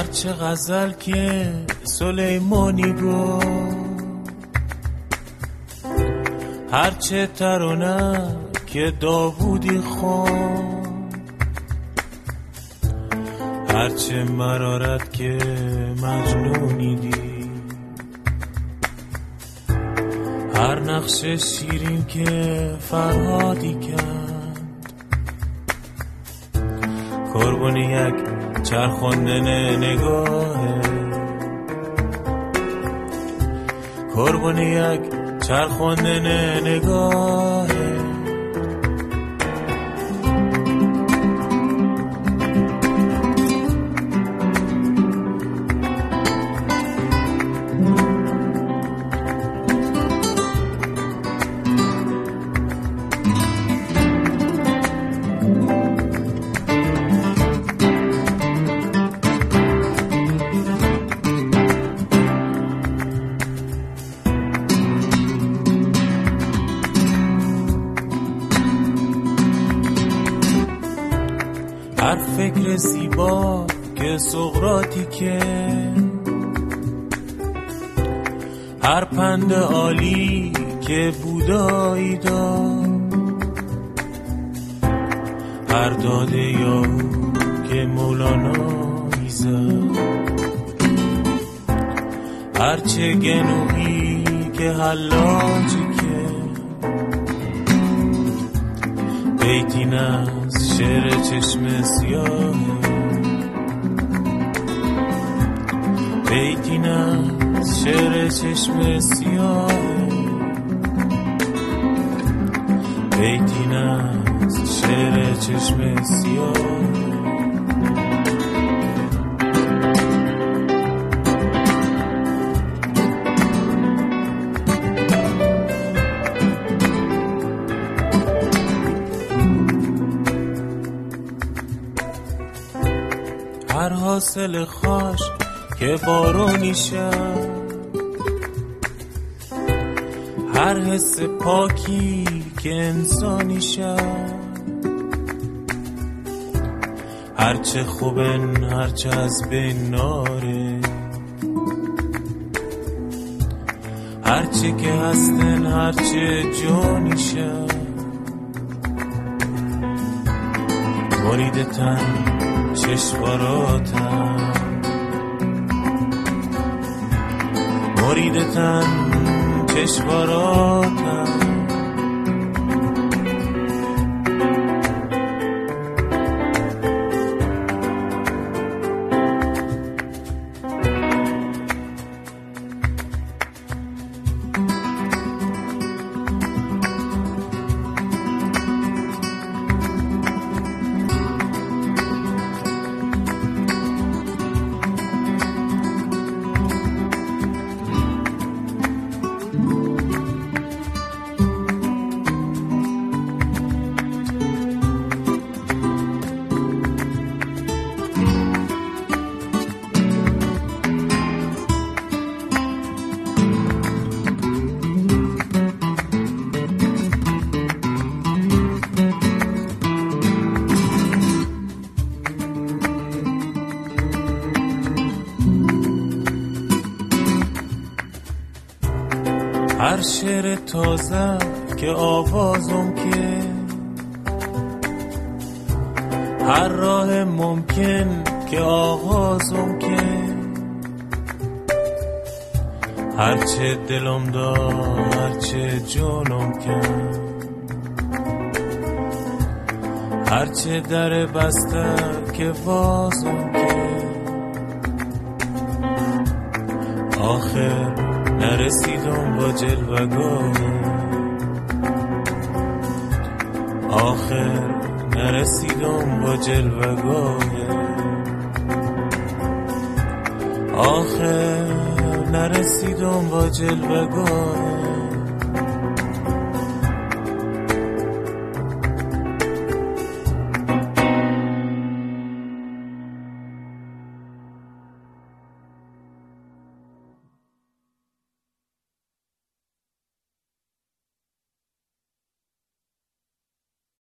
هرچه غزل که سلیمانی گفت، هرچه ترانه که داوودی خواند، هرچه مرارت که مجنونی دید، هر نقش شیرین که فرهادی کرد، قربون یک چرخوندن نگاهه، قربون یک چرخوندن نگاهه. هر فکر زیبا که سقراطی که، هر پند عالی که بودایی داد، هر داده یاهو که مولانایی زد، هرچه گنویی که حلاجی که، بیتین از شعر چشم سیاهه، بیتین از شعر چشم سیاهه، بیتین از شعر چشم سیاهه. هر حاصل خاش که بارونی شد، هر حس پاکی که انسانی شد، هرچه خوبن هرچه از بین ناره، هرچه که هستن هرچه جانی شد، مرید تن چشماراتم، مرید تن چشماراتم. هر شعر تازه که آوازم که، هر راه ممکن که آغازم که، هرچه دلم داد هرچه جانم کرد، هرچه در بسته که بازم که، آخر نرسیدم با جلوگاهه، آخر نرسیدم با جلوگاهه، آخر نرسیدم با جلوگاهه.